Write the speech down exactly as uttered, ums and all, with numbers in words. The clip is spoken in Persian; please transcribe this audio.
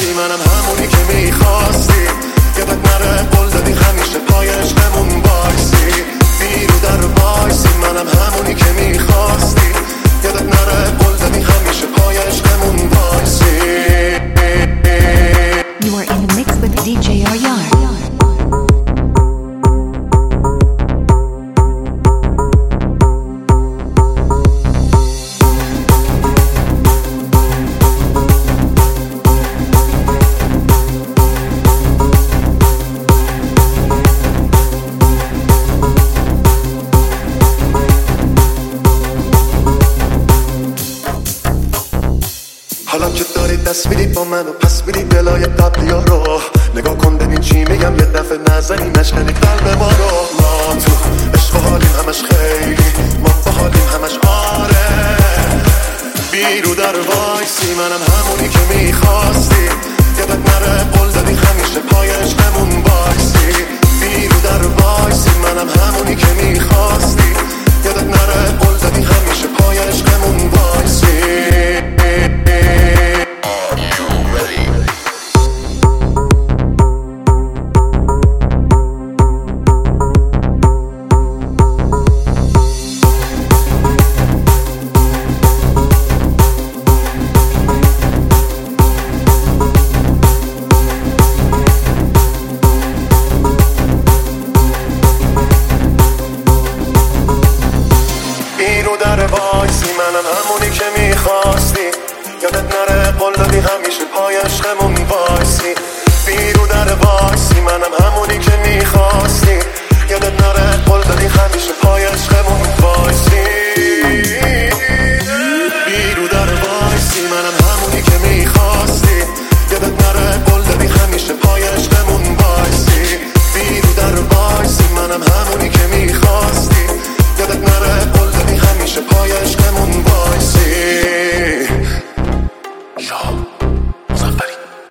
وایسی، منم همونی که میخواستی. یادت نره قول دادی همیشه پای عشقمون وایسی. بیرو در وایسی، منم همونی که میخواستی. یادت نره قول دادی همیشه پای عشقمون وایسی. You are in the mix with دی جی Aryar. حالا که داری دست میدی با من و پس میدی دلای قبلی ها رو. نگاه کن ببین چی میگم، یه دفعه نزنی نشکنی قلب ما رو. ما تو عشق و حالیم همش خیلی، ما با حالیم همش آره. بیرو در وایسی، منم همونی که میخواستی. یادت نره قول دادی همیشه پای عشقمون وایسی. بیرو در وایسی، منم همونی که میخواستی. یادت نره قول دادی همیشه پای عشقمون وایسی. بیرو در وایسی، منم همونی که میخواستی. یادت نره قول دادی همیشه پای عشقمون وایسی. بیرو در وایسی، منم